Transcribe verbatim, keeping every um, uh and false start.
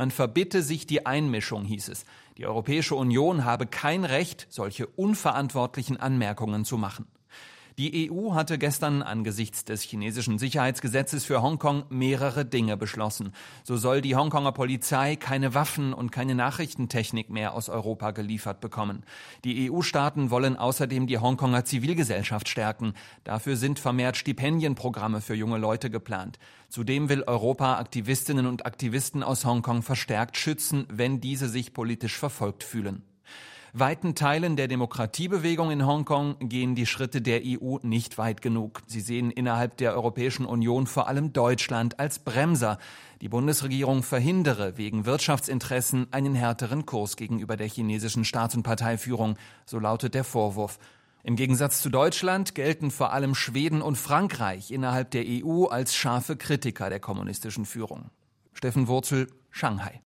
Man verbitte sich die Einmischung, hieß es. Die Europäische Union habe kein Recht, solche unverantwortlichen Anmerkungen zu machen. Die E U hatte gestern angesichts des chinesischen Sicherheitsgesetzes für Hongkong mehrere Dinge beschlossen. So soll die Hongkonger Polizei keine Waffen und keine Nachrichtentechnik mehr aus Europa geliefert bekommen. Die E U-Staaten wollen außerdem die Hongkonger Zivilgesellschaft stärken. Dafür sind vermehrt Stipendienprogramme für junge Leute geplant. Zudem will Europa Aktivistinnen und Aktivisten aus Hongkong verstärkt schützen, wenn diese sich politisch verfolgt fühlen. Weiten Teilen der Demokratiebewegung in Hongkong gehen die Schritte der E U nicht weit genug. Sie sehen innerhalb der Europäischen Union vor allem Deutschland als Bremser. Die Bundesregierung verhindere wegen Wirtschaftsinteressen einen härteren Kurs gegenüber der chinesischen Staats- und Parteiführung, so lautet der Vorwurf. Im Gegensatz zu Deutschland gelten vor allem Schweden und Frankreich innerhalb der E U als scharfe Kritiker der kommunistischen Führung. Steffen Wurzel, Shanghai.